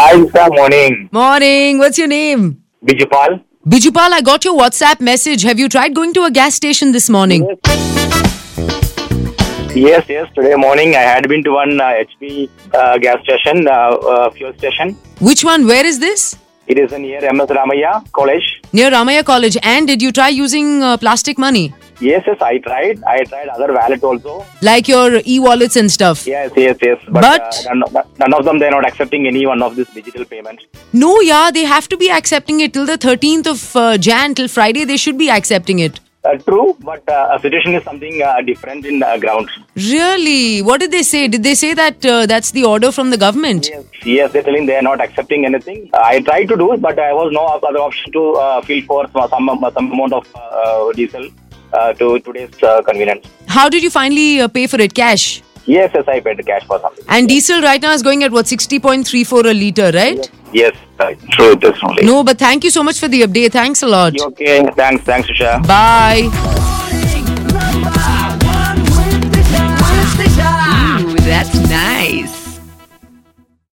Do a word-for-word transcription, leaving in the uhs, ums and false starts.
Hi, sir. Morning. Morning. What's your name? Bijupal. Bijupal, I got your WhatsApp message. Have you tried going to a gas station this morning? Yes, yes. Today morning I had been to one uh, H P uh, gas station, uh, uh, fuel station. Which one? Where is this? It is near M S Ramaiah College. Near Ramaiah College. And did you try using uh, plastic money? Yes, yes. I tried. I tried other wallet also. Like your e-wallets and stuff? Yes, yes, yes. But, But- uh, none, none of them, they are not accepting any one of this digital payment. No, yeah, they have to be accepting it till the thirteenth of uh, Jan, till Friday, they should be accepting it. Uh, true, but uh, a situation is something uh, different in uh, ground. Really? What did they say? Did they say that uh, that's the order from the government? Yes, yes, they're telling they are not accepting anything. Uh, I tried to do it, but I was no other option to uh, fill for some, some, some amount of uh, diesel uh, to today's uh, convenience. How did you finally uh, pay for it? Cash? Yes, yes, I paid cash for something. And diesel right now is going at what, sixty point three four a litre, right? Yes, uh, true, that's only. No, but thank you so much for the update. Thanks a lot. Okay, thanks, thanks, Usha. Bye.